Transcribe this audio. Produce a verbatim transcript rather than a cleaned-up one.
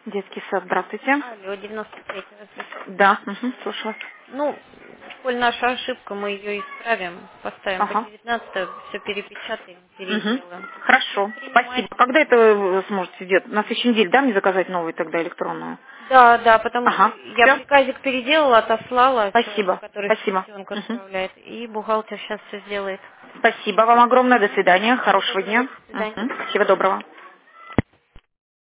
Детский сад, здравствуйте. Алло, девяносто третьего здесь. Да, угу, слушаю вас. Ну, коль наша ошибка, мы ее исправим, поставим по Ага. девятнадцатое, все перепечатаем, Угу. переделаем. Хорошо, Принимать. спасибо. Когда это вы сможете сделать? На следующей неделе, да, мне заказать новую тогда электронную? Да, да, потому что Ага, я все. приказик переделала, отослала человеку, Спасибо, который в спасибо. комиссионку Угу. отправляет, и бухгалтер сейчас все сделает. Спасибо вам огромное, до свидания, Всего хорошего доброго, дня. до свидания. Угу. Всего доброго.